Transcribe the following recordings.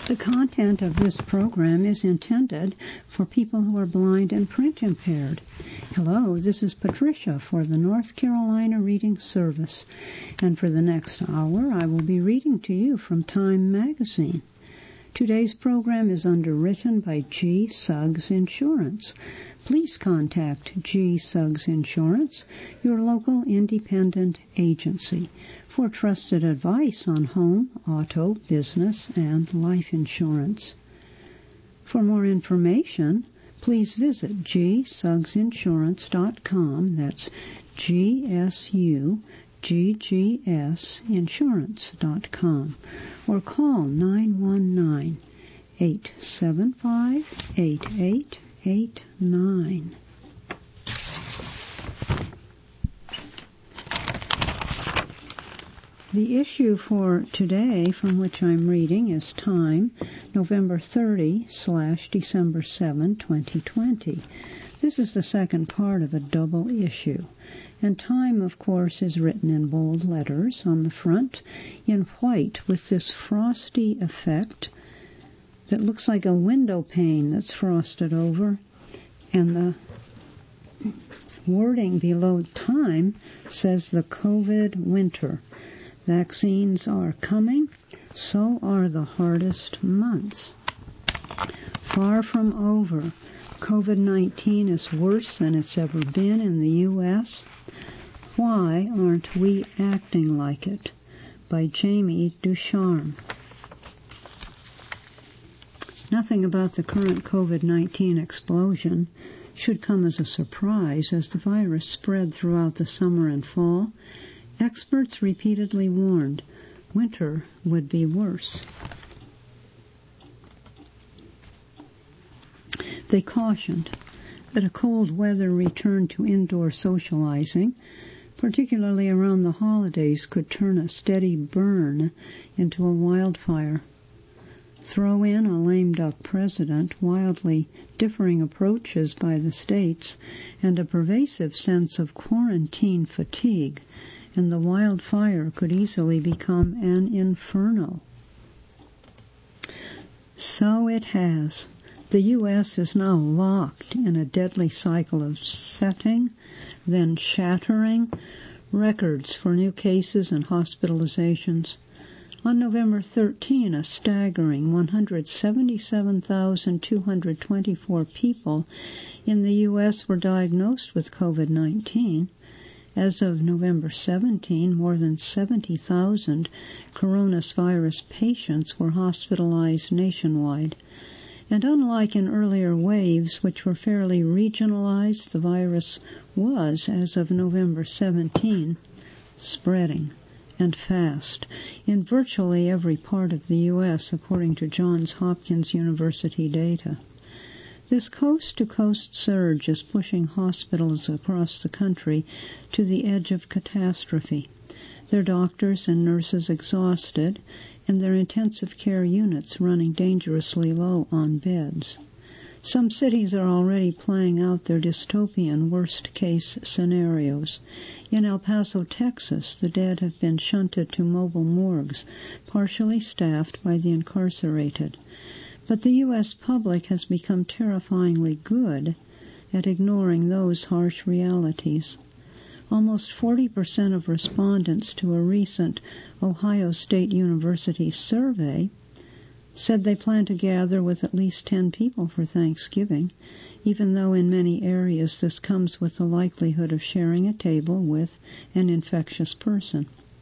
The content of this program is intended for people who are blind and print impaired. Hello, this is Patricia for the North Carolina Reading Service, and for the next hour I will be reading to you from Time Magazine. Today's program is underwritten by G. Suggs Insurance. Please contact G. Suggs Insurance, your local independent agency, for trusted advice on home, auto, business, and life insurance. For more information, please visit gsuggsinsurance.com. That's GSUGGS or call 919-875-8889. The issue for today from which I'm reading is Time, November 30/December 7, 2020. This is the second part of a double issue. And Time, of course, is written in bold letters on the front in white with this frosty effect that looks like a window pane that's frosted over. And the wording below Time says the COVID winter. Vaccines are coming, so are the hardest months. Far from over. COVID-19 is worse than it's ever been in the U.S. Why aren't we acting like it? By Jamie Ducharme. Nothing about the current COVID-19 explosion should come as a surprise as the virus spread throughout the summer and fall. Experts repeatedly warned winter would be worse. They cautioned that a cold weather return to indoor socializing, particularly around the holidays, could turn a steady burn into a wildfire. Throw in a lame duck president, wildly differing approaches by the states, and a pervasive sense of quarantine fatigue, and the wildfire could easily become an inferno. So it has. The U.S. is now locked in a deadly cycle of setting, then shattering records for new cases and hospitalizations. On November 13, a staggering 177,224 people in the U.S. were diagnosed with COVID-19. As of November 17, more than 70,000 coronavirus patients were hospitalized nationwide. And unlike in earlier waves, which were fairly regionalized, the virus was, as of November 17, spreading, and fast, in virtually every part of the U.S., according to Johns Hopkins University data. This coast-to-coast surge is pushing hospitals across the country to the edge of catastrophe, their doctors and nurses exhausted, and their intensive care units running dangerously low on beds. Some cities are already playing out their dystopian worst-case scenarios. In El Paso, Texas, the dead have been shunted to mobile morgues, partially staffed by the incarcerated. But the U.S. public has become terrifyingly good at ignoring those harsh realities. Almost 40% of respondents to a recent Ohio State University survey said they plan to gather with at least 10 people for Thanksgiving, even though in many areas this comes with the likelihood of sharing a table with an infectious person.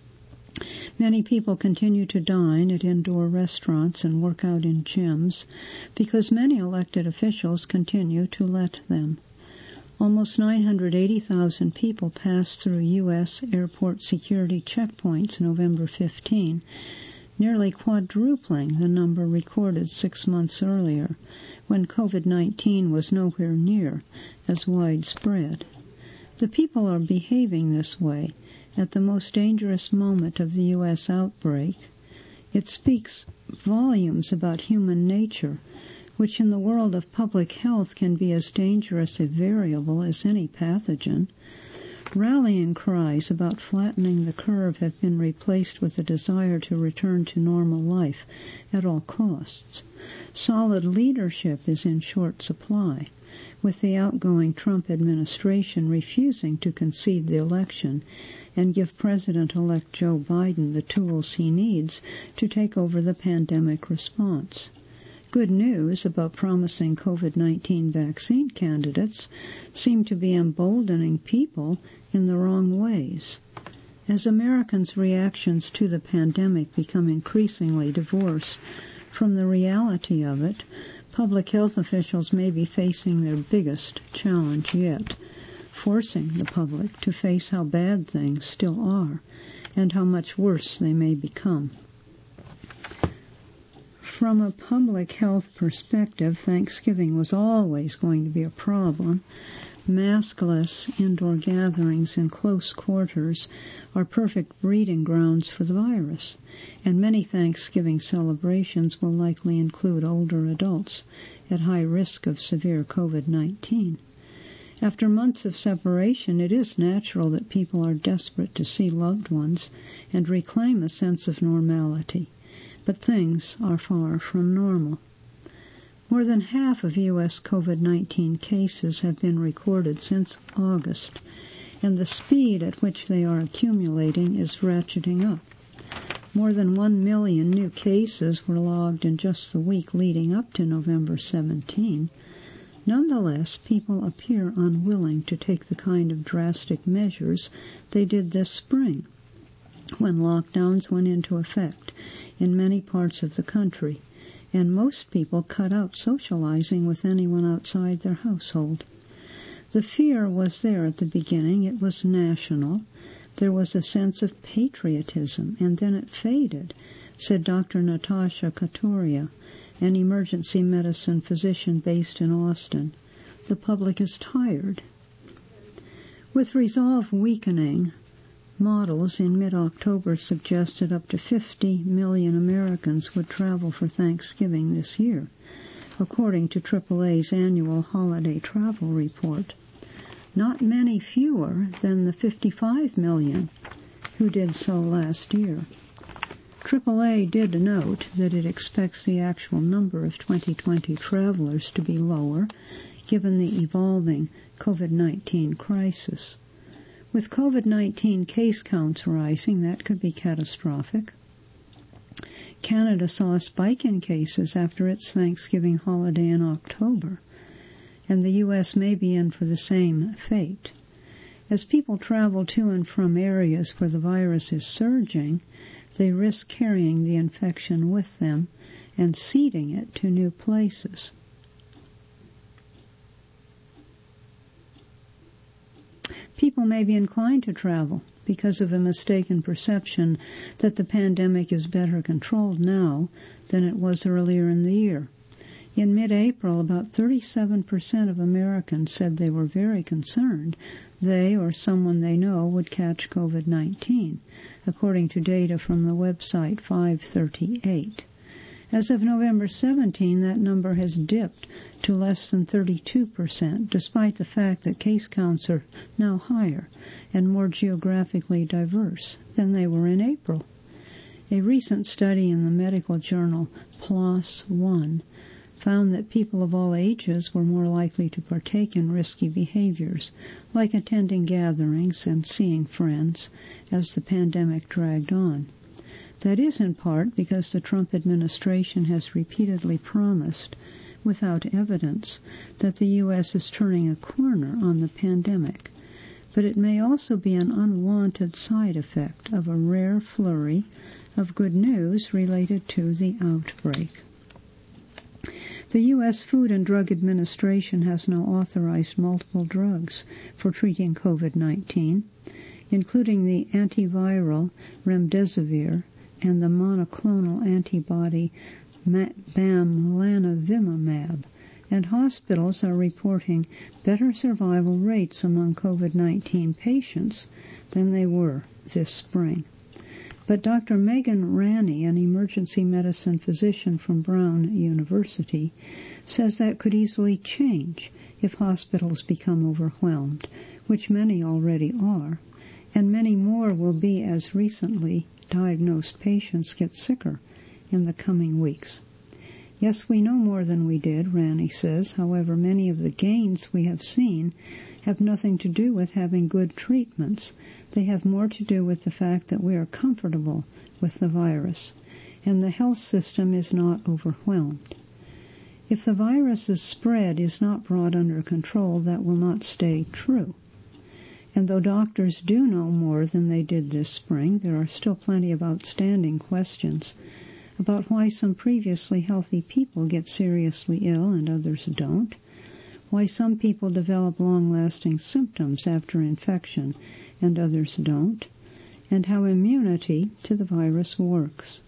Many people continue to dine at indoor restaurants and work out in gyms because many elected officials continue to let them. Almost 980,000 people passed through U.S. airport security checkpoints November 15, nearly quadrupling the number recorded 6 months earlier, when COVID-19 was nowhere near as widespread. The people are behaving this way at the most dangerous moment of the U.S. outbreak. It speaks volumes about human nature, which in the world of public health can be as dangerous a variable as any pathogen. Rallying cries about flattening the curve have been replaced with a desire to return to normal life at all costs. Solid leadership is in short supply, with the outgoing Trump administration refusing to concede the election and give President-elect Joe Biden the tools he needs to take over the pandemic response. Good news about promising COVID-19 vaccine candidates seem to be emboldening people in the wrong ways. As Americans' reactions to the pandemic become increasingly divorced from the reality of it, public health officials may be facing their biggest challenge yet, forcing the public to face how bad things still are and how much worse they may become. From a public health perspective, Thanksgiving was always going to be a problem. Maskless indoor gatherings in close quarters are perfect breeding grounds for the virus, and many Thanksgiving celebrations will likely include older adults at high risk of severe COVID-19. After months of separation, it is natural that people are desperate to see loved ones and reclaim a sense of normality. But things are far from normal. More than half of U.S. COVID-19 cases have been recorded since August, and the speed at which they are accumulating is ratcheting up. More than 1 million new cases were logged in just the week leading up to November 17. Nonetheless, people appear unwilling to take the kind of drastic measures they did this spring, when lockdowns went into effect in many parts of the country, and most people cut out socializing with anyone outside their household. The fear was there at the beginning. It was national. There was a sense of patriotism, and then it faded, said Dr. Natasha Katoria, an emergency medicine physician based in Austin. The public is tired. With resolve weakening, models in mid-October suggested up to 50 million Americans would travel for Thanksgiving this year, according to AAA's annual holiday travel report. Not many fewer than the 55 million who did so last year. AAA did note that it expects the actual number of 2020 travelers to be lower, given the evolving COVID-19 crisis. With COVID-19 case counts rising, that could be catastrophic. Canada saw a spike in cases after its Thanksgiving holiday in October, and the U.S. may be in for the same fate. As people travel to and from areas where the virus is surging, they risk carrying the infection with them and seeding it to new places. People may be inclined to travel because of a mistaken perception that the pandemic is better controlled now than it was earlier in the year. In mid-April, about 37% of Americans said they were very concerned they or someone they know would catch COVID-19, according to data from the website 538. As of November 17, that number has dipped to less than 32%, despite the fact that case counts are now higher and more geographically diverse than they were in April. A recent study in the medical journal PLOS One found that people of all ages were more likely to partake in risky behaviors, like attending gatherings and seeing friends, as the pandemic dragged on. That is in part because the Trump administration has repeatedly promised, without evidence, that the U.S. is turning a corner on the pandemic. But it may also be an unwanted side effect of a rare flurry of good news related to the outbreak. The U.S. Food and Drug Administration has now authorized multiple drugs for treating COVID-19, including the antiviral remdesivir and the monoclonal antibody bamlanivimab, and hospitals are reporting better survival rates among COVID-19 patients than they were this spring. But Dr. Megan Ranney, an emergency medicine physician from Brown University, says that could easily change if hospitals become overwhelmed which many already are, and many more will be as recently diagnosed patients get sicker in the coming weeks. Yes, we know more than we did, Ranney says. However, many of the gains we have seen have nothing to do with having good treatments. They have more to do with the fact that we are comfortable with the virus, and the health system is not overwhelmed. If the virus's spread is not brought under control, that will not stay true. And though doctors do know more than they did this spring, there are still plenty of outstanding questions about why some previously healthy people get seriously ill and others don't, why some people develop long-lasting symptoms after infection and others don't, and how immunity to the virus works.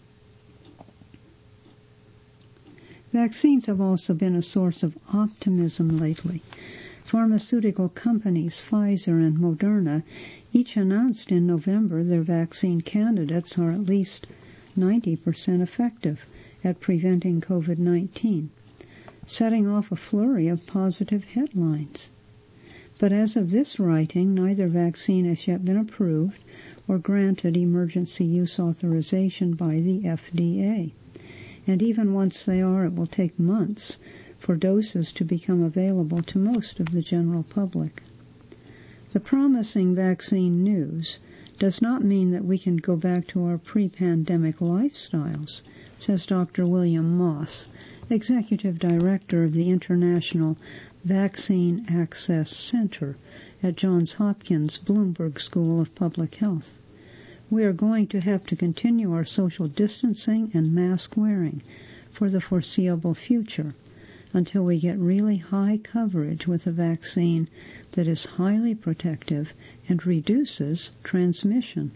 Vaccines have also been a source of optimism lately. Pharmaceutical companies Pfizer and Moderna each announced in November their vaccine candidates are at least 90% effective at preventing COVID-19, setting off a flurry of positive headlines. But as of this writing, neither vaccine has yet been approved or granted emergency use authorization by the FDA. And even once they are, it will take months for doses to become available to most of the general public. The promising vaccine news does not mean that we can go back to our pre-pandemic lifestyles, says Dr. William Moss, Executive Director of the International Vaccine Access Center at Johns Hopkins Bloomberg School of Public Health. We are going to have to continue our social distancing and mask wearing for the foreseeable future until we get really high coverage with a vaccine that is highly protective and reduces transmission.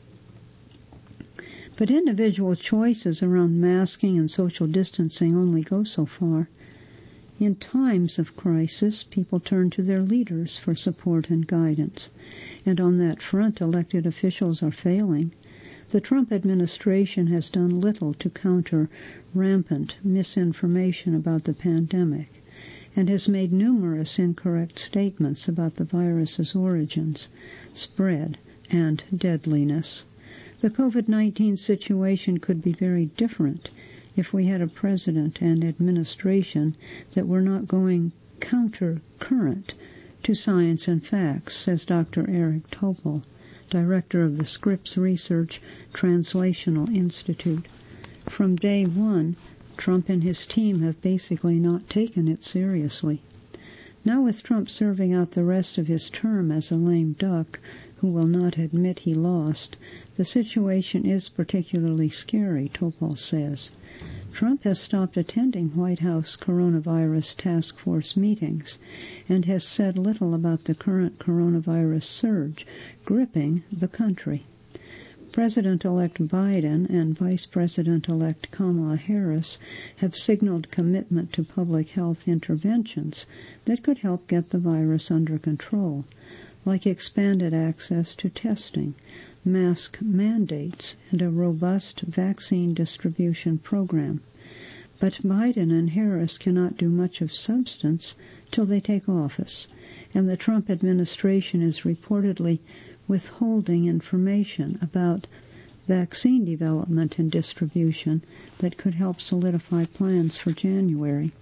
But individual choices around masking and social distancing only go so far. In times of crisis, people turn to their leaders for support and guidance. And on that front, elected officials are failing. The Trump administration has done little to counter rampant misinformation about the pandemic and has made numerous incorrect statements about the virus's origins, spread, and deadliness. The COVID-19 situation could be very different if we had a president and administration that were not going counter-current to science and facts, says Dr. Eric Topol, director of the Scripps Research Translational Institute. From day one, Trump and his team have basically not taken it seriously. Now with Trump serving out the rest of his term as a lame duck who will not admit he lost, the situation is particularly scary, Topol says. Trump has stopped attending White House coronavirus task force meetings and has said little about the current coronavirus surge gripping the country. President-elect Biden and Vice President-elect Kamala Harris have signaled commitment to public health interventions that could help get the virus under control, like expanded access to testing, mask mandates, and a robust vaccine distribution program. But Biden and Harris cannot do much of substance till they take office, and the Trump administration is reportedly withholding information about vaccine development and distribution that could help solidify plans for January.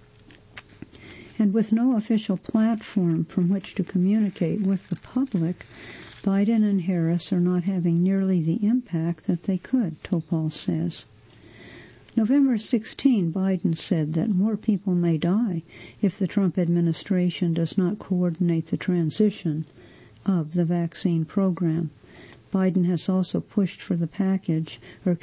And with no official platform from which to communicate with the public, Biden and Harris are not having nearly the impact that they could, Topol says. November 16, Biden said that more people may die if the Trump administration does not coordinate the transition of the vaccine program. Biden has also pushed for the passage of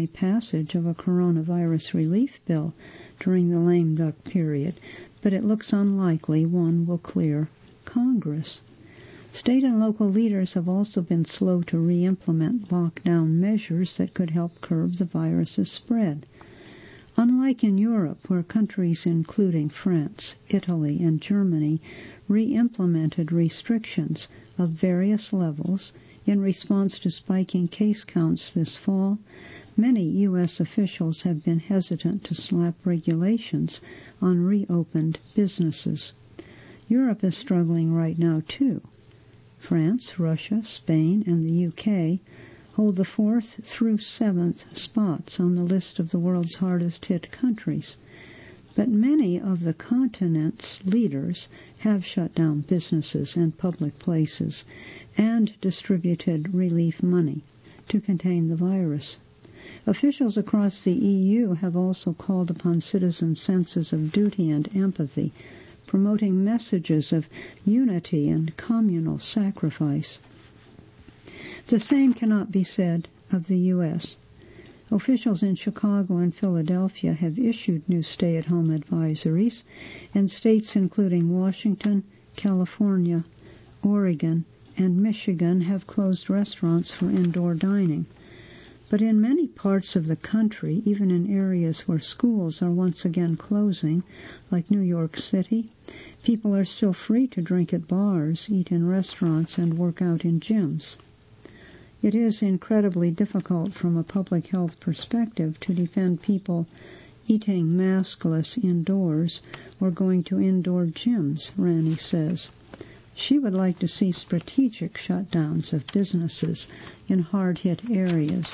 a coronavirus relief bill during the lame duck period, but it looks unlikely one will clear Congress. State and local leaders have also been slow to re-implement lockdown measures that could help curb the virus's spread. Unlike in Europe, where countries including France, Italy, and Germany re-implemented restrictions of various levels in response to spiking case counts this fall, many U.S. officials have been hesitant to slap regulations on reopened businesses. Europe is struggling right now, too. France, Russia, Spain, and the UK hold the 4th through 7th spots on the list of the world's hardest-hit countries. But many of the continent's leaders have shut down businesses and public places and distributed relief money to contain the virus. Officials across the EU have also called upon citizens' senses of duty and empathy, promoting messages of unity and communal sacrifice. The same cannot be said of the U.S. Officials in Chicago and Philadelphia have issued new stay-at-home advisories, and states including Washington, California, Oregon, and Michigan have closed restaurants for indoor dining. But in many parts of the country, even in areas where schools are once again closing, like New York City, people are still free to drink at bars, eat in restaurants, and work out in gyms. It is incredibly difficult from a public health perspective to defend people eating maskless indoors or going to indoor gyms, Rani says. She would like to see strategic shutdowns of businesses in hard-hit areas,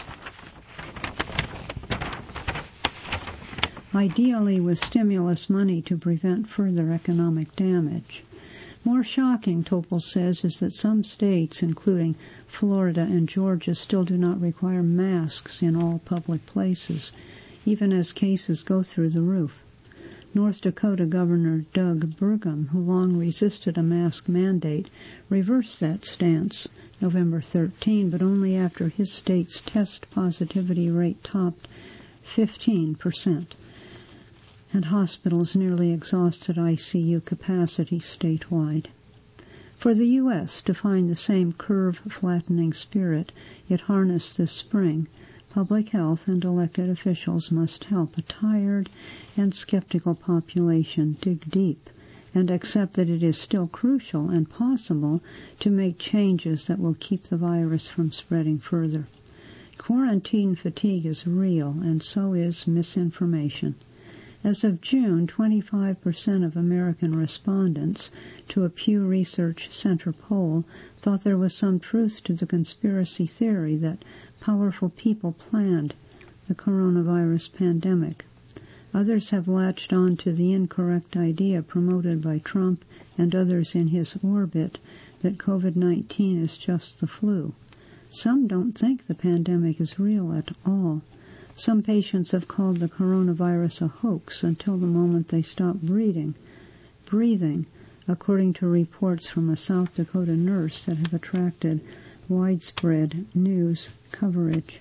ideally with stimulus money to prevent further economic damage. More shocking, Topol says, is that some states, including Florida and Georgia, still do not require masks in all public places, even as cases go through the roof. North Dakota Governor Doug Burgum, who long resisted a mask mandate, reversed that stance November 13, but only after his state's test positivity rate topped 15%, and hospitals nearly exhausted ICU capacity statewide. For the U.S. to find the same curve-flattening spirit it harnessed this spring, public health and elected officials must help a tired and skeptical population dig deep and accept that it is still crucial and possible to make changes that will keep the virus from spreading further. Quarantine fatigue is real, and so is misinformation. As of June, 25% of American respondents to a Pew Research Center poll thought there was some truth to the conspiracy theory that powerful people planned the coronavirus pandemic. Others have latched on to the incorrect idea promoted by Trump and others in his orbit that COVID-19 is just the flu. Some don't think the pandemic is real at all. Some patients have called the coronavirus a hoax until the moment they stop breathing, according to reports from a South Dakota nurse that have attracted widespread news coverage.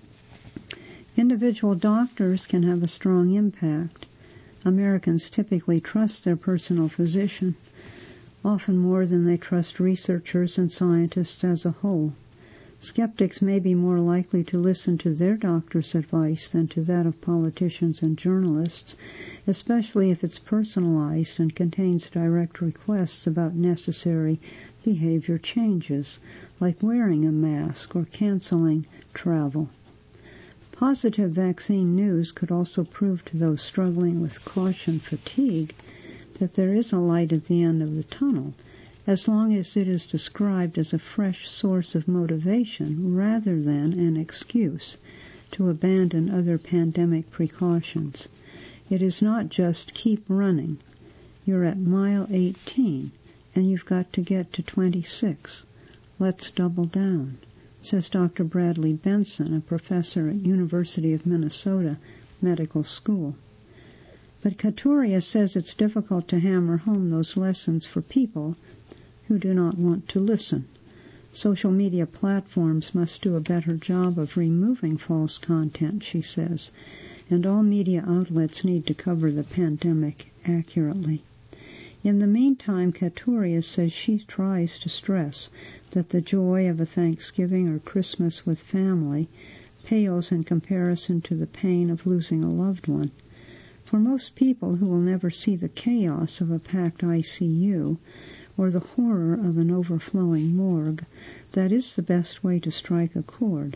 Individual doctors can have a strong impact. Americans typically trust their personal physician, often more than they trust researchers and scientists as a whole. Skeptics may be more likely to listen to their doctor's advice than to that of politicians and journalists, especially if it's personalized and contains direct requests about necessary behavior changes, like wearing a mask or canceling travel. Positive vaccine news could also prove to those struggling with caution fatigue that there is a light at the end of the tunnel, as long as it is described as a fresh source of motivation rather than an excuse to abandon other pandemic precautions. It is not just keep running. You're at mile 18, and you've got to get to 26. Let's double down, says Dr. Bradley Benson, a professor at University of Minnesota Medical School. But Katuria says it's difficult to hammer home those lessons for people who do not want to listen. Social media platforms must do a better job of removing false content, she says, and all media outlets need to cover the pandemic accurately. In the meantime, Katuria says she tries to stress that the joy of a Thanksgiving or Christmas with family pales in comparison to the pain of losing a loved one. For most people who will never see the chaos of a packed ICU or the horror of an overflowing morgue, that is the best way to strike a chord.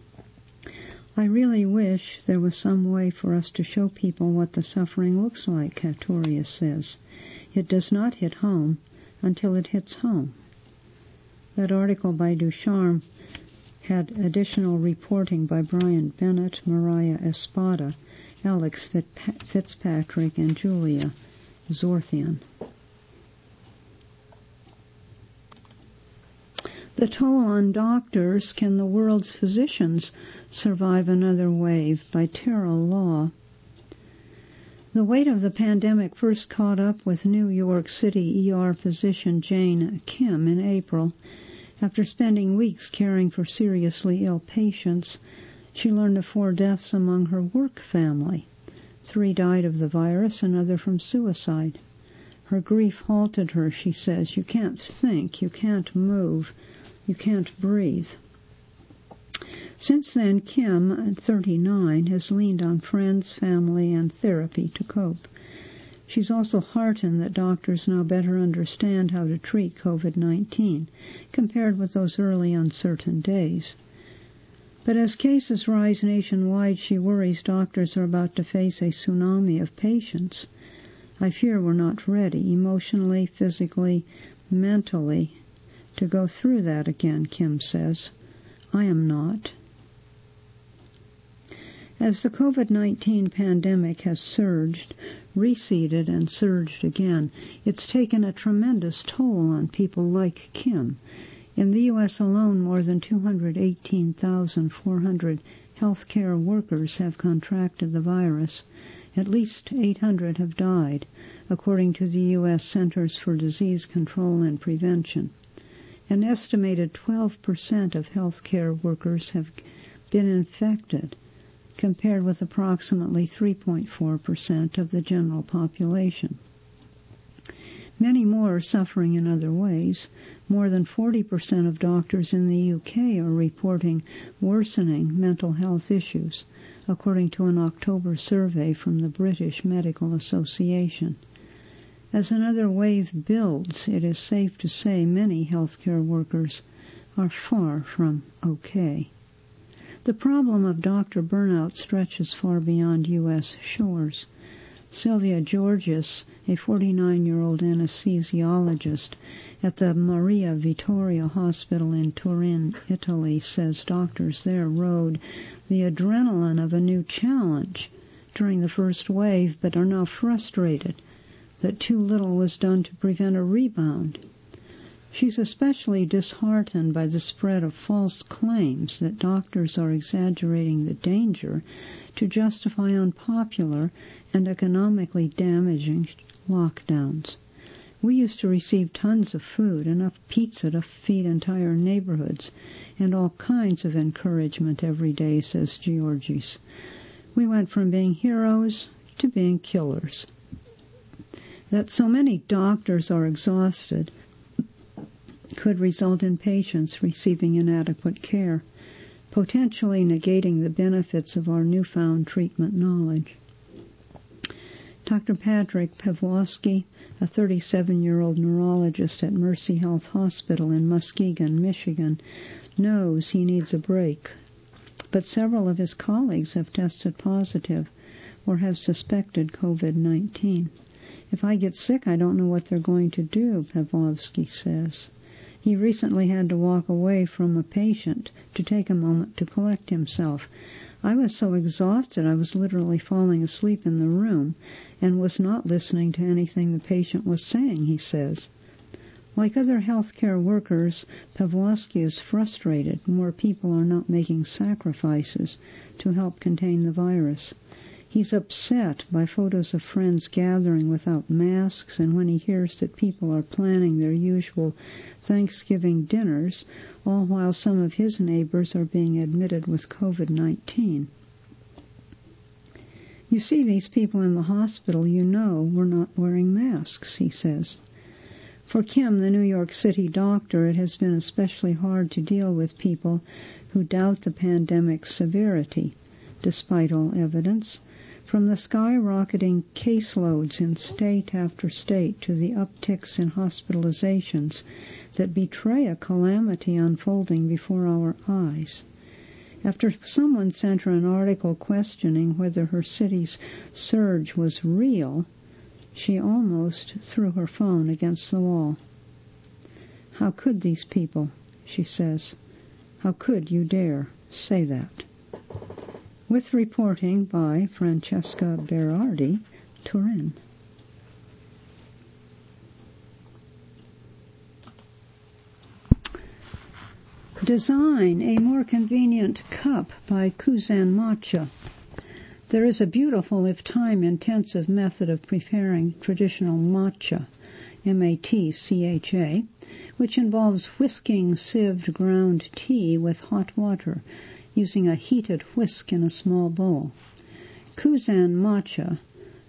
I really wish there was some way for us to show people what the suffering looks like, Katuria says. It does not hit home until it hits home. That article by Ducharme had additional reporting by Brian Bennett, Mariah Espada, Alex Fitzpatrick, and Julia Zorthian. The toll on doctors. Can the world's physicians survive another wave? By Tara Law. The weight of the pandemic first caught up with New York City ER physician Jane Kim in April. After spending weeks caring for seriously ill patients, she learned of 4 deaths among her work family. 3 died of the virus, another from suicide. Her grief halted her, she says. You can't think, you can't move, you can't breathe. Since then, Kim, 39, has leaned on friends, family, and therapy to cope. She's also heartened that doctors now better understand how to treat COVID-19, compared with those early uncertain days. But as cases rise nationwide, she worries doctors are about to face a tsunami of patients. I fear we're not ready, emotionally, physically, mentally, to go through that again, Kim says. I am not. As the COVID-19 pandemic has surged, receded, and surged again, it's taken a tremendous toll on people like Kim. In the U.S. alone, more than 218,400 healthcare workers have contracted the virus. At least 800 have died, according to the U.S. Centers for Disease Control and Prevention. An estimated 12% of healthcare workers have been infected, compared with approximately 3.4% of the general population. Many more are suffering in other ways. More than 40% of doctors in the UK are reporting worsening mental health issues, according to an October survey from the British Medical Association. As another wave builds, it is safe to say many healthcare workers are far from okay. The problem of doctor burnout stretches far beyond U.S. shores. Sylvia Georgis, a 49-year-old anesthesiologist at the Maria Vittoria Hospital in Turin, Italy, says doctors there rode the adrenaline of a new challenge during the first wave, but are now frustrated that too little was done to prevent a rebound. She's especially disheartened by the spread of false claims that doctors are exaggerating the danger to justify unpopular and economically damaging lockdowns. We used to receive tons of food, enough pizza to feed entire neighborhoods, and all kinds of encouragement every day, says Georgis. We went from being heroes to being killers. That so many doctors are exhausted could result in patients receiving inadequate care, potentially negating the benefits of our newfound treatment knowledge. Dr. Patrick Pawlowski, a 37-year-old neurologist at Mercy Health Hospital in Muskegon, Michigan, knows he needs a break. But several of his colleagues have tested positive or have suspected COVID-19. If I get sick, I don't know what they're going to do, Pawlowski says. He recently had to walk away from a patient to take a moment to collect himself. I was so exhausted I was literally falling asleep in the room and was not listening to anything the patient was saying, he says. Like other healthcare workers, Pawlowski is frustrated more people are not making sacrifices to help contain the virus. He's upset by photos of friends gathering without masks, and when he hears that people are planning their usual Thanksgiving dinners, all while some of his neighbors are being admitted with COVID-19. You see these people in the hospital, you know we're not wearing masks, he says. For Kim, the New York City doctor, it has been especially hard to deal with people who doubt the pandemic's severity, despite all evidence. From the skyrocketing caseloads in state after state to the upticks in hospitalizations that betray a calamity unfolding before our eyes. After someone sent her an article questioning whether her city's surge was real, she almost threw her phone against the wall. How could these people she says. How could you dare say that? With reporting by Francesca Berardi, Turin. Design a more convenient cup by Kuzan Matcha. There is a beautiful, if time-intensive method of preparing traditional matcha, M-A-T-C-H-A, which involves whisking sieved ground tea with hot water, using a heated whisk in a small bowl. Kuzan Matcha,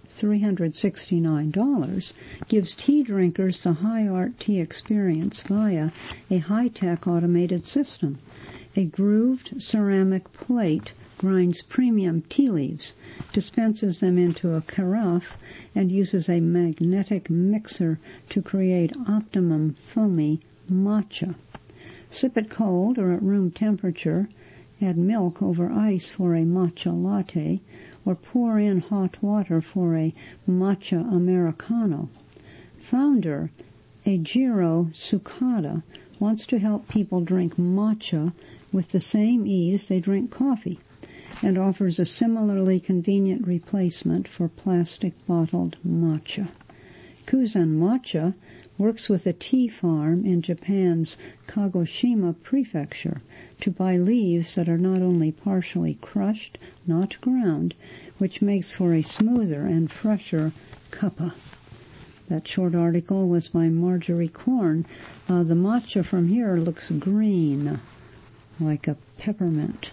$369, gives tea drinkers the high-art tea experience via a high-tech automated system. A grooved ceramic plate grinds premium tea leaves, dispenses them into a carafe, and uses a magnetic mixer to create optimum foamy matcha. Sip it cold or at room temperature, add milk over ice for a matcha latte, or pour in hot water for a matcha americano. Founder Eijiro Tsukada wants to help people drink matcha with the same ease they drink coffee, and offers a similarly convenient replacement for plastic-bottled matcha. Kuzan Matcha works with a tea farm in Japan's Kagoshima prefecture to buy leaves that are not only partially crushed, not ground, which makes for a smoother and fresher cuppa. That short article was by Marjorie Korn. The matcha from here looks green, like a peppermint.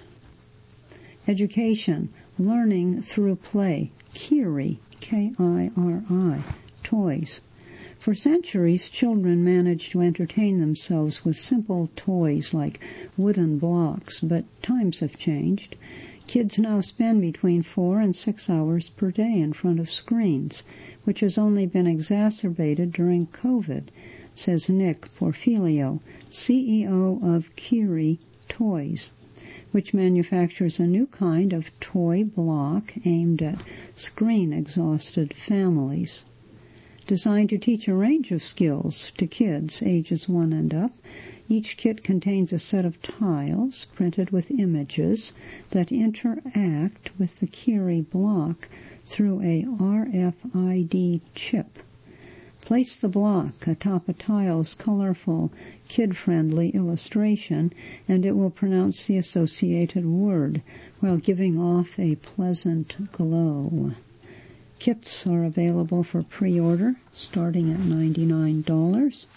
Education, learning through play, Kiri, K-I-R-I, toys. For centuries, children managed to entertain themselves with simple toys like wooden blocks, but times have changed. Kids now spend between 4 and 6 hours per day in front of screens, which has only been exacerbated during COVID, says Nick Porfilio, CEO of Kiri Toys, which manufactures a new kind of toy block aimed at screen-exhausted families. Designed to teach a range of skills to kids ages 1 and up, each kit contains a set of tiles printed with images that interact with the Kiri block through a RFID chip. Place the block atop a tile's colorful, kid-friendly illustration, and it will pronounce the associated word while giving off a pleasant glow. Kits are available for pre-order, starting at $99.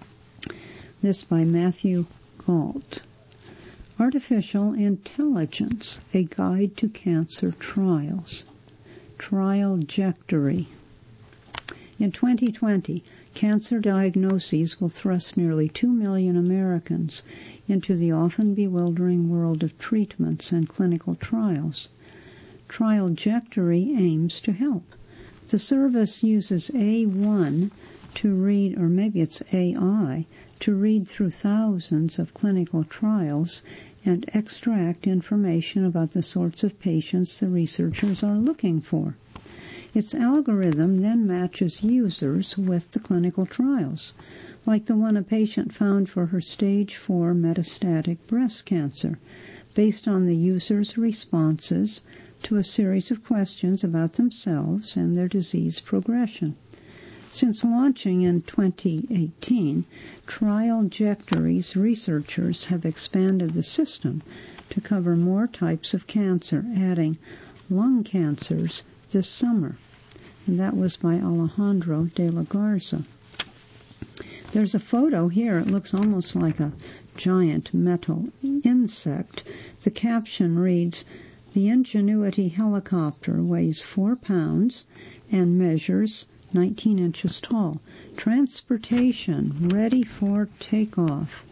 This by Matthew Galt. Artificial Intelligence, a Guide to Cancer Trials. Trialjectory. In 2020, cancer diagnoses will thrust nearly 2 million Americans into the often bewildering world of treatments and clinical trials. Trialjectory aims to help. The service uses A1 to read, or maybe it's AI, to read through thousands of clinical trials and extract information about the sorts of patients the researchers are looking for. Its algorithm then matches users with the clinical trials, like the one a patient found for her stage 4 metastatic breast cancer, based on the user's responses to a series of questions about themselves and their disease progression. Since launching in 2018, Trialjectory's researchers have expanded the system to cover more types of cancer, adding lung cancers this summer. And that was by Alejandro de la Garza. There's a photo here. It looks almost like a giant metal insect. The caption reads, "The Ingenuity helicopter weighs 4 pounds and measures 19 inches tall. Transportation ready for takeoff."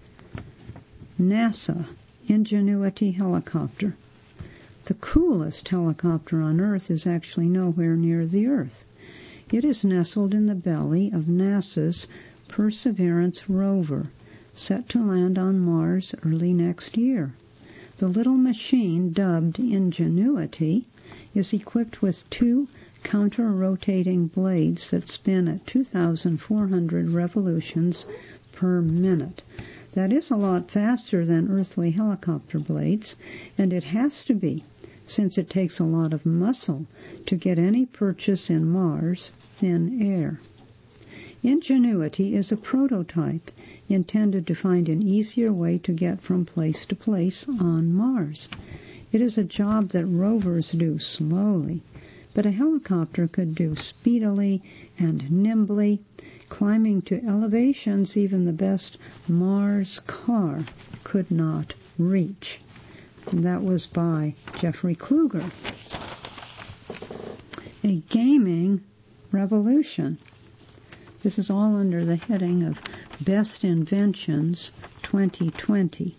NASA Ingenuity helicopter. The coolest helicopter on Earth is actually nowhere near the Earth. It is nestled in the belly of NASA's Perseverance rover, set to land on Mars early next year. The little machine, dubbed Ingenuity, is equipped with 2 counter-rotating blades that spin at 2,400 revolutions per minute. That is a lot faster than earthly helicopter blades, and it has to be, since it takes a lot of muscle to get any purchase in Mars thin air. Ingenuity is a prototype intended to find an easier way to get from place to place on Mars. It is a job that rovers do slowly, but a helicopter could do speedily and nimbly, climbing to elevations even the best Mars car could not reach. And that was by Jeffrey Kluger. A gaming revolution. This is all under the heading of Best Inventions 2020.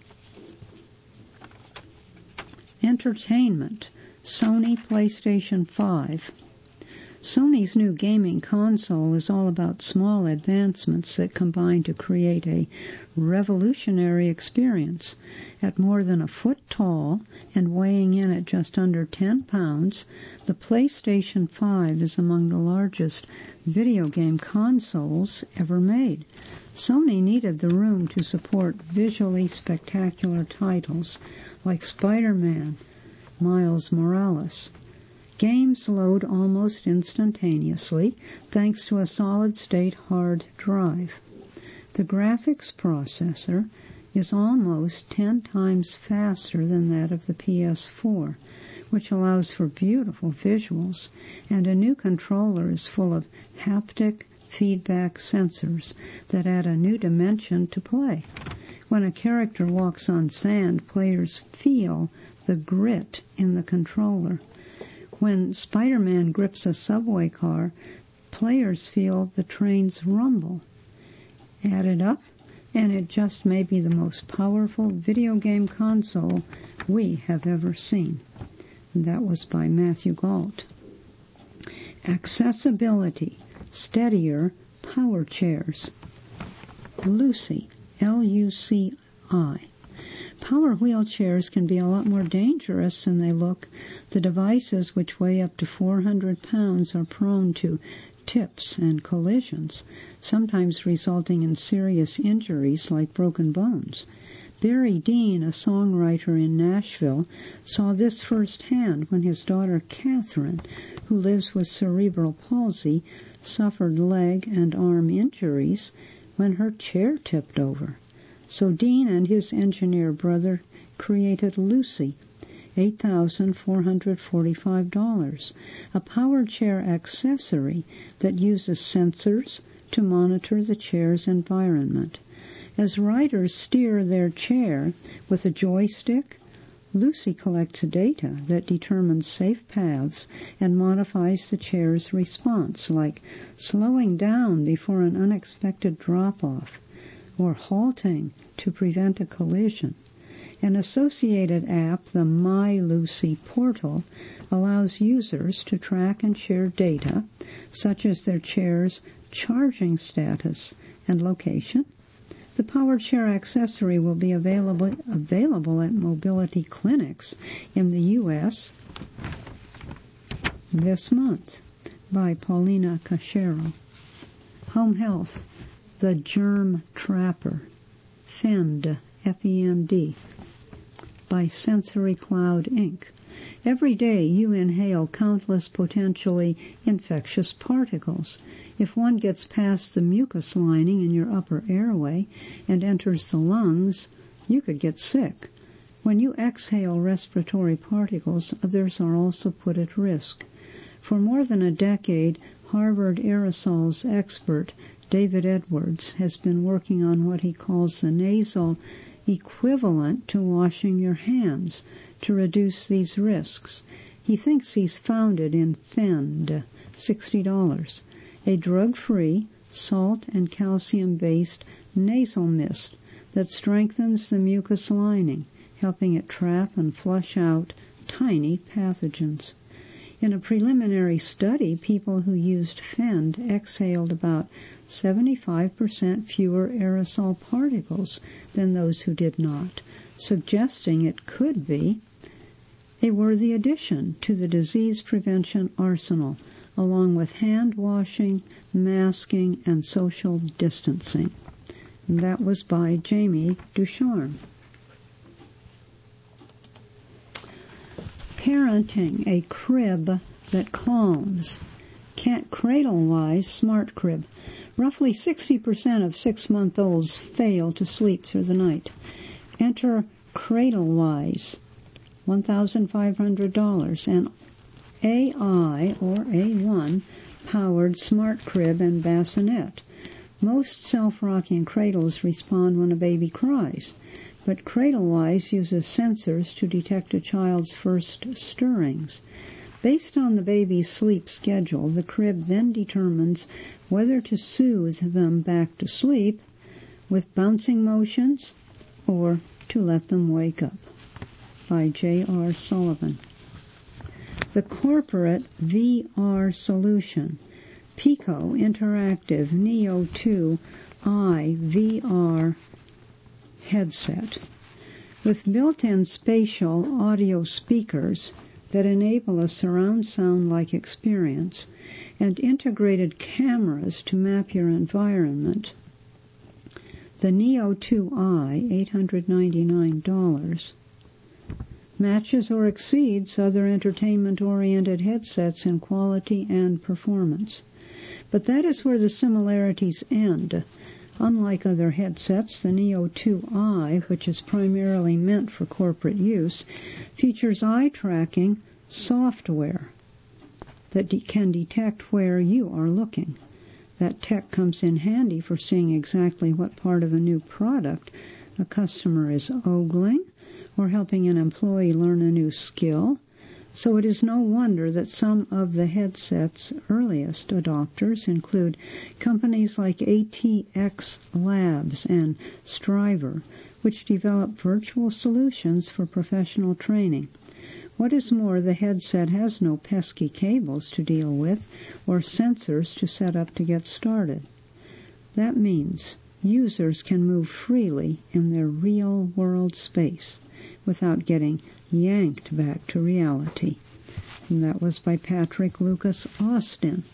Entertainment. Sony PlayStation 5. Sony's new gaming console is all about small advancements that combine to create a revolutionary experience. At more than a foot tall and weighing in at just under 10 pounds, the PlayStation 5 is among the largest video game consoles ever made. Sony needed the room to support visually spectacular titles like Spider-Man, Miles Morales. Games load almost instantaneously thanks to a solid-state hard drive. The graphics processor is almost 10 times faster than that of the PS4, which allows for beautiful visuals, and a new controller is full of haptic feedback sensors that add a new dimension to play. When a character walks on sand, players feel the grit in the controller. When Spider-Man grips a subway car, players feel the train's rumble. Add it up, and it just may be the most powerful video game console we have ever seen. And that was by Matthew Gault. Accessibility. Steadier power chairs. Lucy, L-U-C-I. Power wheelchairs can be a lot more dangerous than they look. The devices, which weigh up to 400 pounds, are prone to tips and collisions, sometimes resulting in serious injuries like broken bones. Barry Dean, a songwriter in Nashville, saw this firsthand when his daughter Catherine, who lives with cerebral palsy, suffered leg and arm injuries when her chair tipped over. So Dean and his engineer brother created Lucy, $8,445, a power chair accessory that uses sensors to monitor the chair's environment. As riders steer their chair with a joystick, Lucy collects data that determines safe paths and modifies the chair's response, like slowing down before an unexpected drop-off or halting to prevent a collision. An associated app, the My Lucy portal, allows users to track and share data, such as their chair's charging status and location. The power chair accessory will be available at mobility clinics in the U.S. this month, by Paulina Cachero. Home Health. The Germ Trapper, FEMD, F-E-M-D, by Sensory Cloud, Inc. Every day you inhale countless potentially infectious particles. If one gets past the mucus lining in your upper airway and enters the lungs, you could get sick. When you exhale respiratory particles, others are also put at risk. For more than a decade, Harvard aerosols expert David Edwards has been working on what he calls the nasal equivalent to washing your hands to reduce these risks. He thinks he's found it in FEMD, $60, a drug-free, salt and calcium-based nasal mist that strengthens the mucus lining, helping it trap and flush out tiny pathogens. In a preliminary study, people who used FEMD exhaled about 75% fewer aerosol particles than those who did not, suggesting it could be a worthy addition to the disease prevention arsenal, along with hand washing, masking, and social distancing. And that was by Jamie Ducharme. Parenting, a crib that calms. Cradle-wise smart crib. Roughly 60% of 6-month-olds fail to sleep through the night. Enter Cradle-wise, $1,500, an AI or A1 powered smart crib and bassinet. Most self-rocking cradles respond when a baby cries, but Cradle-wise uses sensors to detect a child's first stirrings. Based on the baby's sleep schedule, the crib then determines whether to soothe them back to sleep with bouncing motions or to let them wake up. By J.R. Sullivan. The corporate VR solution, Pico Interactive Neo 2i VR headset. With built-in spatial audio speakers that enable a surround sound-like experience and integrated cameras to map your environment, the Neo 2i, $899, matches or exceeds other entertainment-oriented headsets in quality and performance. But that is where the similarities end. Unlike other headsets, the Neo 2i, which is primarily meant for corporate use, features eye-tracking software that can detect where you are looking. That tech comes in handy for seeing exactly what part of a new product a customer is ogling or helping an employee learn a new skill. So it is no wonder that some of the headset's earliest adopters include companies like ATX Labs and Striver, which develop virtual solutions for professional training. What is more, the headset has no pesky cables to deal with or sensors to set up to get started. That means users can move freely in their real-world space without getting yanked back to reality. And that was by Patrick Lucas Austin.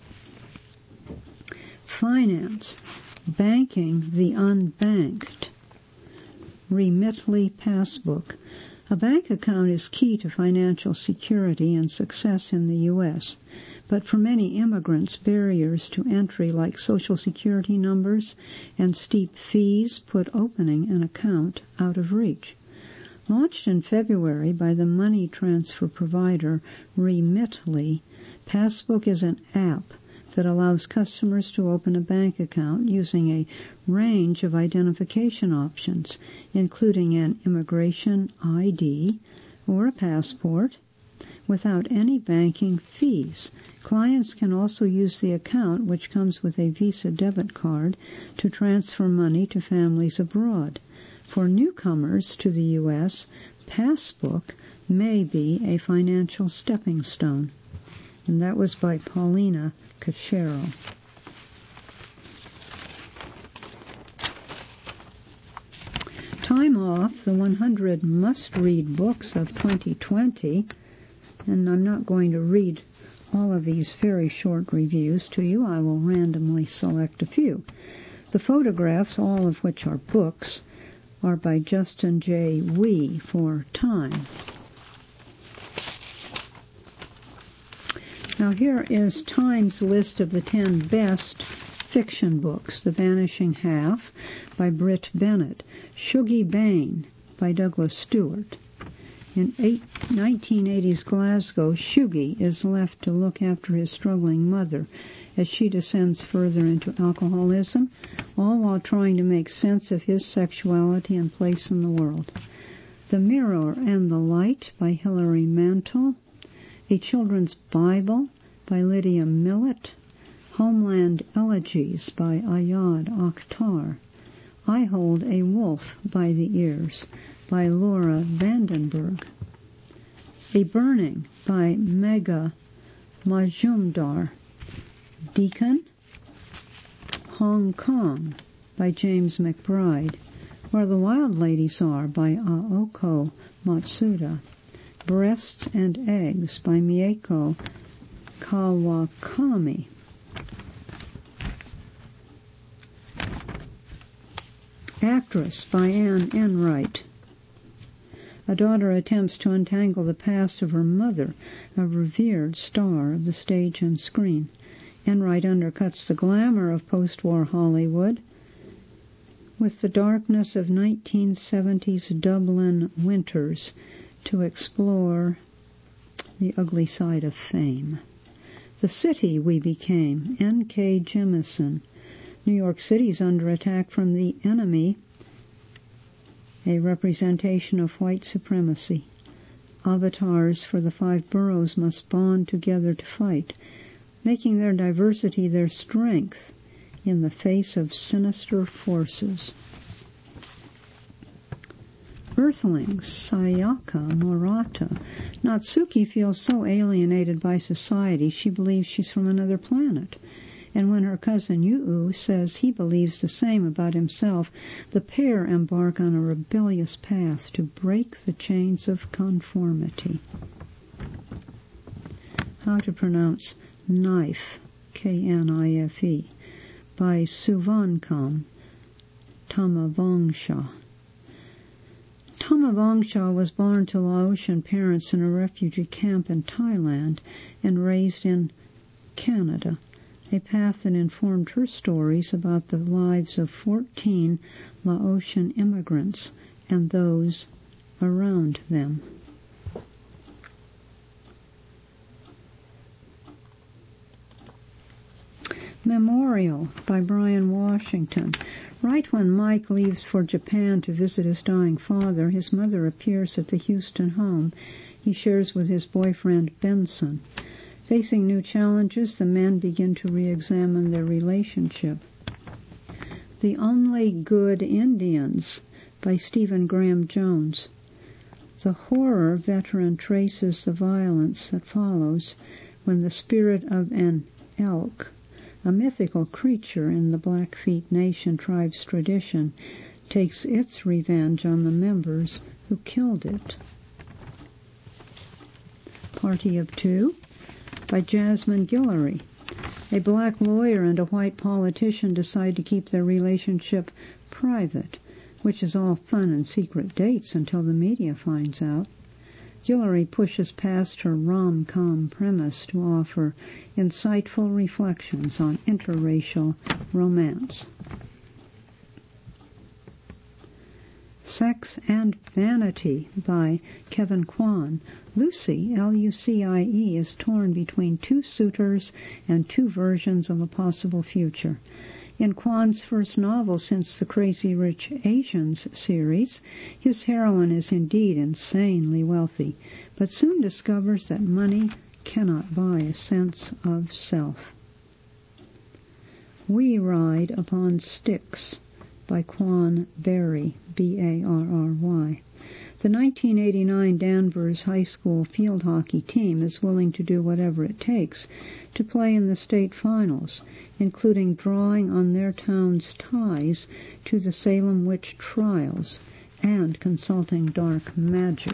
Finance, banking the unbanked. Remitly Passbook. A bank account is key to financial security and success in the U.S., but for many immigrants, barriers to entry like Social Security numbers and steep fees put opening an account out of reach. Launched in February by the money transfer provider Remitly, Passbook is an app that allows customers to open a bank account using a range of identification options, including an immigration ID or a passport, without any banking fees. Clients can also use the account, which comes with a Visa debit card, to transfer money to families abroad. For newcomers to the U.S., Passbook may be a financial stepping stone. And that was by Paulina Cachero. Time Off, the 100 must-read books of 2020. And I'm not going to read all of these very short reviews to you. I will randomly select a few. The photographs, all of which are books, are by Justin J. Wee for Time. Now here is Time's list of the 10 best fiction books. The Vanishing Half by Britt Bennett. Shuggie Bain by Douglas Stewart. In 1980s Glasgow, Shuggie is left to look after his struggling mother as she descends further into alcoholism, all while trying to make sense of his sexuality and place in the world. The Mirror and the Light by Hilary Mantel. A Children's Bible by Lydia Millett. Homeland Elegies by Ayad Akhtar. I Hold a Wolf by the Ears by Laura Vandenberg. A Burning by Megha Majumdar. Deacon. Hong Kong by James McBride. Where the Wild Ladies Are by Aoko Matsuda. Breasts and Eggs by Mieko Kawakami. Actress by Anne Enright. A daughter attempts to untangle the past of her mother, a revered star of the stage and screen. Enright undercuts the glamour of post-war Hollywood with the darkness of 1970s Dublin winters to explore the ugly side of fame. The City We Became, N.K. Jemisin. New York City is under attack from the enemy, a representation of white supremacy. Avatars for the 5 boroughs must bond together to fight, making their diversity their strength in the face of sinister forces. Earthlings, Sayaka Murata. Natsuki feels so alienated by society she believes she's from another planet. And when her cousin Yu says he believes the same about himself, the pair embark on a rebellious path to break the chains of conformity. How to pronounce knife, K-N-I-F-E, by Suvankam Tamavangsha. Tamavangsha was born to Laotian parents in a refugee camp in Thailand and raised in Canada, a path that informed her stories about the lives of 14 Laotian immigrants and those around them. Memorial by Brian Washington. Right when Mike leaves for Japan to visit his dying father, his mother appears at the Houston home he shares with his boyfriend Benson. Facing new challenges, the men begin to re-examine their relationship. The Only Good Indians by Stephen Graham Jones. The horror veteran traces the violence that follows when the spirit of an elk, a mythical creature in the Blackfeet Nation tribe's tradition, takes its revenge on the members who killed it. Party of Two by Jasmine Guillory. A black lawyer and a white politician decide to keep their relationship private, which is all fun and secret dates until the media finds out. Guillory pushes past her rom-com premise to offer insightful reflections on interracial romance. Sex and Vanity by Kevin Kwan. Lucy, L-U-C-I-E, is torn between 2 suitors and 2 versions of a possible future. In Kwan's first novel since the Crazy Rich Asians series, his heroine is indeed insanely wealthy, but soon discovers that money cannot buy a sense of self. We Ride Upon Sticks by Quan Barry, B-A-R-R-Y. The 1989 Danvers High School field hockey team is willing to do whatever it takes to play in the state finals, including drawing on their town's ties to the Salem witch trials and consulting dark magic.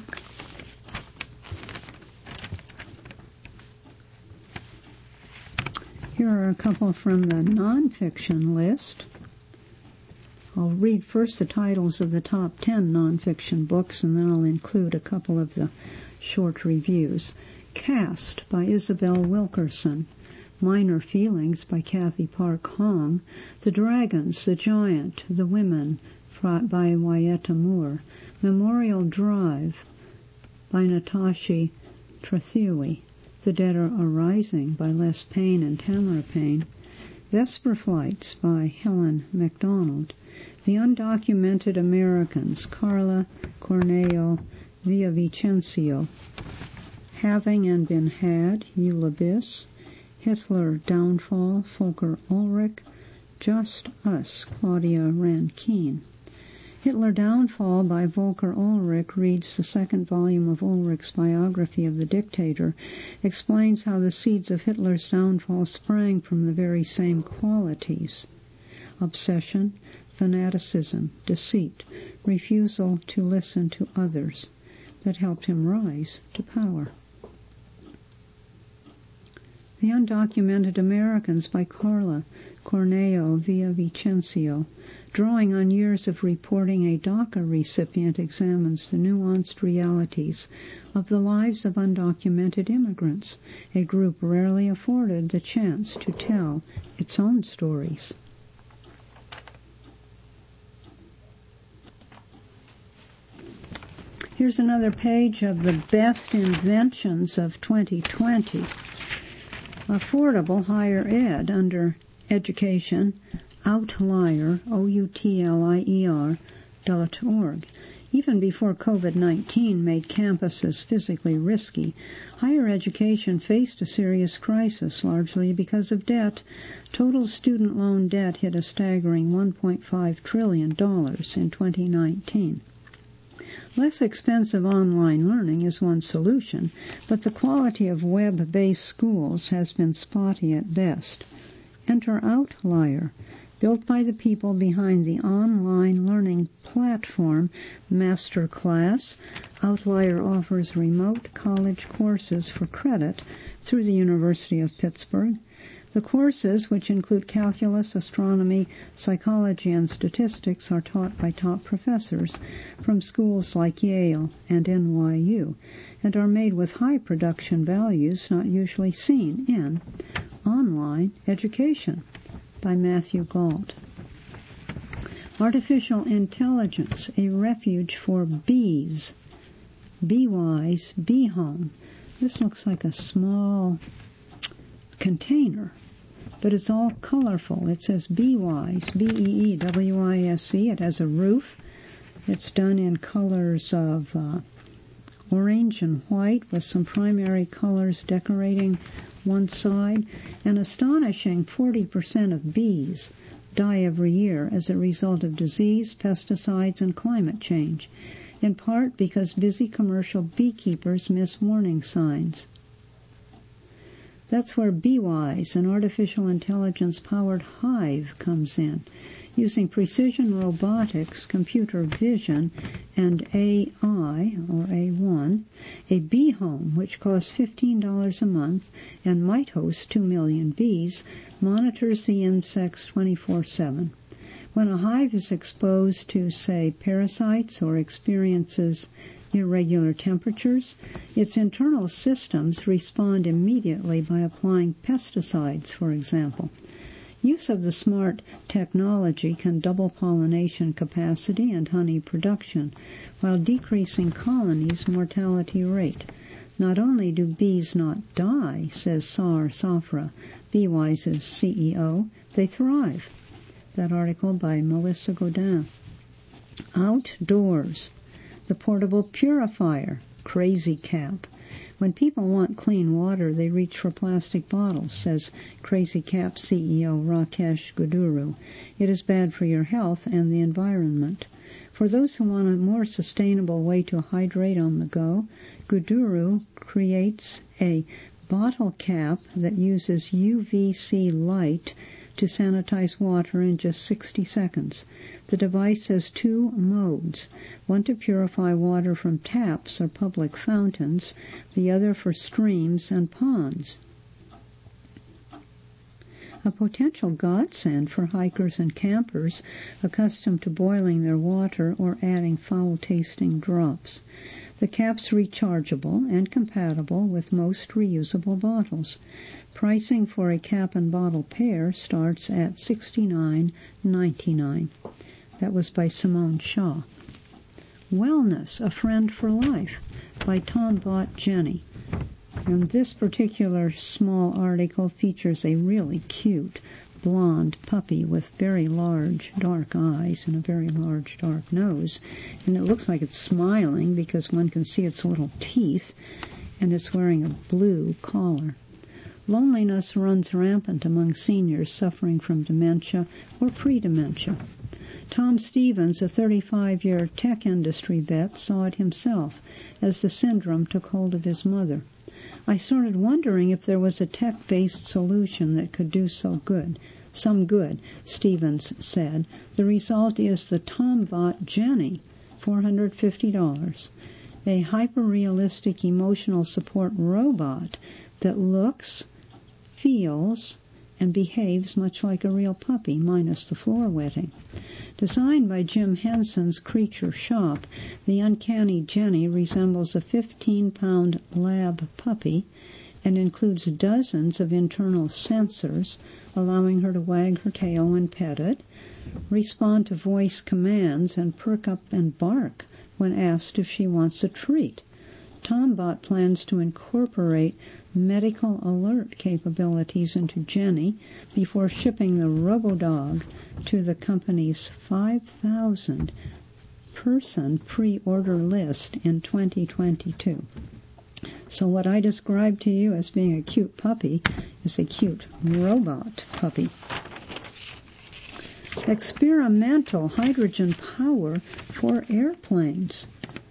Here are a couple from the nonfiction list. I'll read first the titles of the top 10 nonfiction books, and then I'll include a couple of the short reviews. Caste by Isabel Wilkerson. Minor Feelings by Kathy Park Hong. The Dragons, the Giant, the Women by Wayetta Moore. Memorial Drive by Natasha Trethewey. The Dead Are Arising by Les Payne and Tamara Payne. Vesper Flights by Helen MacDonald. The Undocumented Americans, Carla Corneo Villavicencio. Having and Been Had, Eula Biss. Hitler Downfall, Volker Ulrich. Just Us, Claudia Rankine. Hitler Downfall by Volker Ulrich reads the second volume of Ulrich's biography of the dictator, explains how the seeds of Hitler's downfall sprang from the very same qualities: obsession, fanaticism, deceit, refusal to listen to others, that helped him rise to power. The Undocumented Americans by Carla Corneo Villavicencio. Drawing on years of reporting, a DACA recipient examines the nuanced realities of the lives of undocumented immigrants, a group rarely afforded the chance to tell its own stories. Here's another page of the best inventions of 2020. Affordable higher ed under education, Outlier, outlier.org. Even before COVID-19 made campuses physically risky, higher education faced a serious crisis, largely because of debt. Total student loan debt hit a staggering $1.5 trillion in 2019. Less expensive online learning is one solution, but the quality of web-based schools has been spotty at best. Enter Outlier, built by the people behind the online learning platform MasterClass. Outlier offers remote college courses for credit through the University of Pittsburgh. The courses, which include calculus, astronomy, psychology, and statistics, are taught by top professors from schools like Yale and NYU and are made with high production values not usually seen in online education. By Matthew Gault. Artificial Intelligence, a Refuge for Bees. Beewise, Bee Home. This looks like a small container, but it's all colorful. It says Beewise, B-E-E-W-I-S-E. It has a roof. It's done in colors of orange and white with some primary colors decorating one side. An astonishing 40% of bees die every year as a result of disease, pesticides, and climate change, in part because busy commercial beekeepers miss warning signs. That's where Beewise, an artificial intelligence-powered hive, comes in. Using precision robotics, computer vision, and AI, or A1, a bee home, which costs $15 a month and might host 2 million bees, monitors the insects 24/7. When a hive is exposed to, say, parasites or experiences irregular temperatures, its internal systems respond immediately by applying pesticides, for example. Use of the smart technology can double pollination capacity and honey production, while decreasing colonies' mortality rate. Not only do bees not die, says Sar Safra, Beewise's CEO, they thrive. That article by Melissa Godin. Outdoors, the portable purifier, Crazy Cap. When people want clean water, they reach for plastic bottles, says Crazy Cap CEO Rakesh Guduru. It is bad for your health and the environment. For those who want a more sustainable way to hydrate on the go, Guduru creates a bottle cap that uses UVC light to sanitize water in just 60 seconds. The device has 2 modes, one to purify water from taps or public fountains, the other for streams and ponds. A potential godsend for hikers and campers accustomed to boiling their water or adding foul-tasting drops. The cap's rechargeable and compatible with most reusable bottles. Pricing for a cap and bottle pair starts at $69.99. That was by Simone Shaw. Wellness, A Friend for Life by Tom Bott Jenny. And this particular small article features a really cute blonde puppy with very large dark eyes and a very large dark nose. And it looks like it's smiling because one can see its little teeth, and it's wearing a blue collar. Loneliness runs rampant among seniors suffering from dementia or pre-dementia. Tom Stevens, a 35-year tech industry vet, saw it himself as the syndrome took hold of his mother. I started wondering if there was a tech-based solution that could do some good, Stevens said. The result is the Tom Bott Jenny, $450, a hyper-realistic emotional support robot that looks, feels, and behaves much like a real puppy, minus the floor wetting. Designed by Jim Henson's Creature Shop, the Uncanny Jenny resembles a 15-pound lab puppy and includes dozens of internal sensors, allowing her to wag her tail when petted, respond to voice commands, and perk up and bark when asked if she wants a treat. Tombot plans to incorporate medical alert capabilities into Jenny before shipping the RoboDog to the company's 5,000-person pre-order list in 2022. So what I described to you as being a cute puppy is a cute robot puppy. Experimental hydrogen power for airplanes.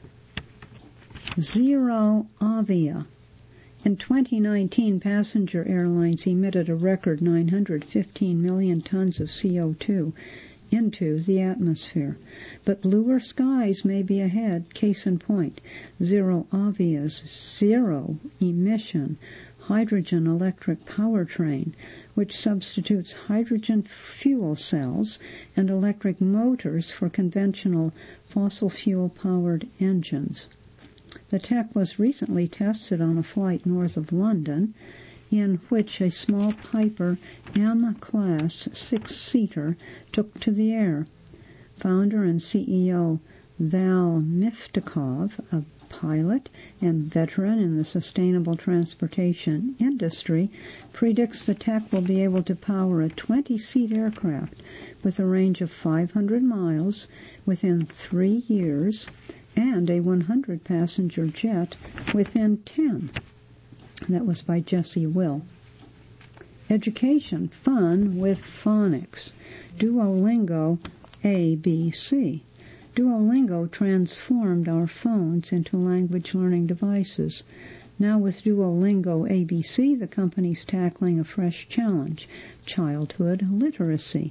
ZeroAvia. In 2019, passenger airlines emitted a record 915 million tons of CO2 into the atmosphere. But bluer skies may be ahead. Case in point, ZeroAvia's zero-emission hydrogen electric powertrain, which substitutes hydrogen fuel cells and electric motors for conventional fossil fuel-powered engines. The tech was recently tested on a flight north of London, in which a small Piper M-class six-seater took to the air. Founder and CEO Val Miftakov, a pilot and veteran in the sustainable transportation industry, predicts the tech will be able to power a 20-seat aircraft with a range of 500 miles within 3 years and a 100-passenger jet within 10. That was by Jesse Will. Education, fun with phonics. Duolingo ABC. Duolingo transformed our phones into language learning devices. Now with Duolingo ABC, the company's tackling a fresh challenge, childhood literacy.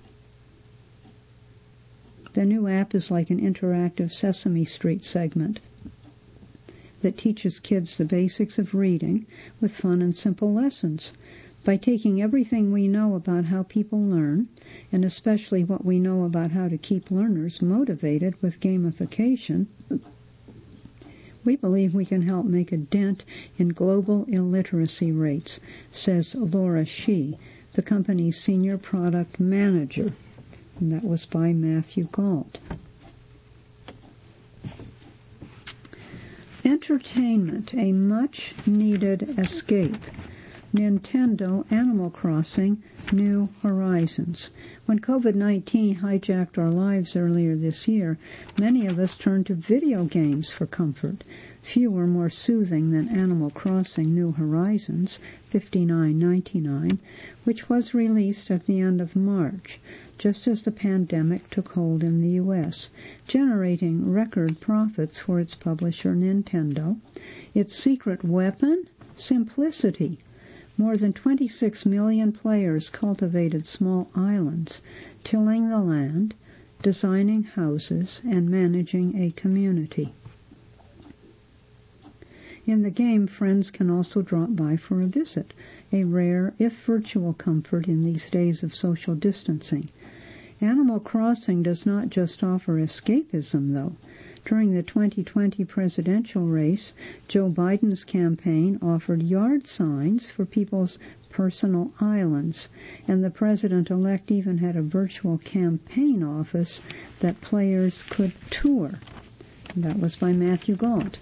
The new app is like an interactive Sesame Street segment that teaches kids the basics of reading with fun and simple lessons. By taking everything we know about how people learn, and especially what we know about how to keep learners motivated with gamification, we believe we can help make a dent in global illiteracy rates, says Laura Shih, the company's senior product manager. And that was by Matthew Galt. Entertainment, a much-needed escape. Nintendo Animal Crossing New Horizons. When COVID-19 hijacked our lives earlier this year, many of us turned to video games for comfort. Few were more soothing than Animal Crossing New Horizons, $59.99, which was released at the end of March, just as the pandemic took hold in the U.S., generating record profits for its publisher Nintendo. Its secret weapon? Simplicity. More than 26 million players cultivated small islands, tilling the land, designing houses, and managing a community. In the game, friends can also drop by for a visit, a rare, if virtual, comfort in these days of social distancing. Animal Crossing does not just offer escapism, though. During the 2020 presidential race, Joe Biden's campaign offered yard signs for people's personal islands, and the president-elect even had a virtual campaign office that players could tour. That was by Matthew Galt.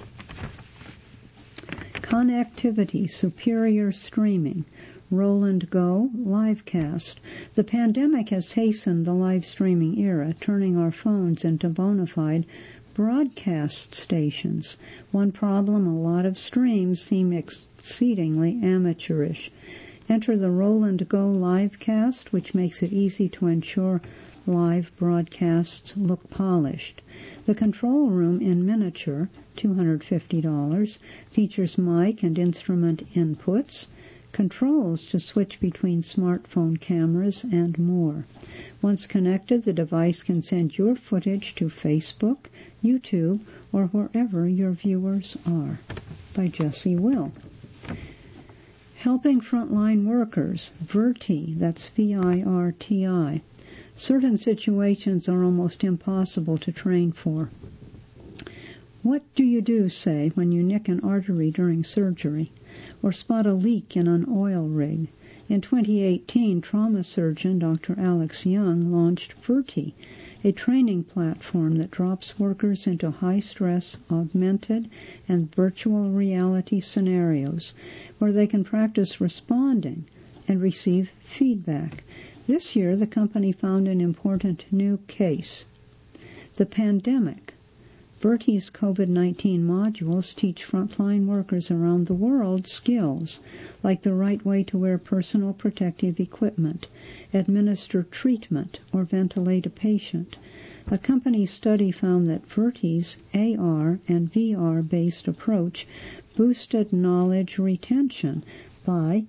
Connectivity, superior streaming. Roland Go Livecast. The pandemic has hastened the live streaming era, turning our phones into bona fide broadcast stations. One problem, a lot of streams seem exceedingly amateurish. Enter the Roland Go Livecast, which makes it easy to ensure live broadcasts look polished. The control room in miniature, $250, features mic and instrument inputs, controls to switch between smartphone cameras, and more. Once connected, the device can send your footage to Facebook, YouTube, or wherever your viewers are. By Jesse Will. Helping frontline workers, VIRTI, that's VIRTI. Certain situations are almost impossible to train for. What do you do, say, when you nick an artery during surgery or spot a leak in an oil rig? In 2018, trauma surgeon Dr. Alex Young launched VIRTI, a training platform that drops workers into high-stress, augmented, and virtual reality scenarios where they can practice responding and receive feedback. This year, the company found an important new case. The pandemic. VIRTI's COVID-19 modules teach frontline workers around the world skills like the right way to wear personal protective equipment, administer treatment, or ventilate a patient. A company study found that VIRTI's AR and VR-based approach boosted knowledge retention by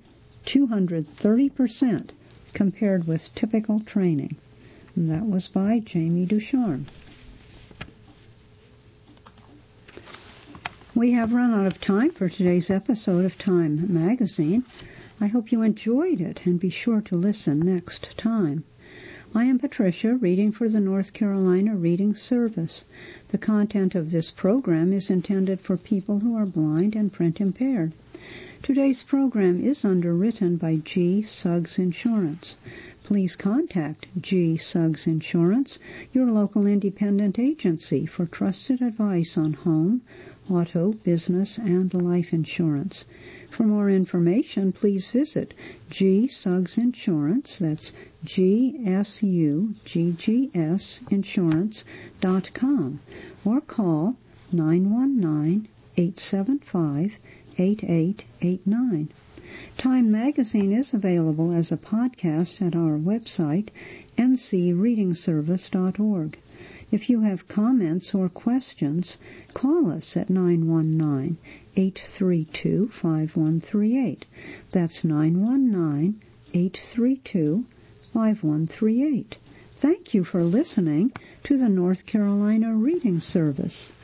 230% compared with typical training. And that was by Jamie Ducharme. We have run out of time for today's episode of Time Magazine. I hope you enjoyed it, and be sure to listen next time. I am Patricia, reading for the North Carolina Reading Service. The content of this program is intended for people who are blind and print impaired. Today's program is underwritten by G. Suggs Insurance. Please contact G. Suggs Insurance, your local independent agency, for trusted advice on home, auto, business, and life insurance. For more information, please visit G. Suggs Insurance, that's GSUGGS Insurance.com, or call 919-875-8889. Time Magazine is available as a podcast at our website, ncreadingservice.org. If you have comments or questions, call us at 919-832-5138. That's 919-832-5138. Thank you for listening to the North Carolina Reading Service.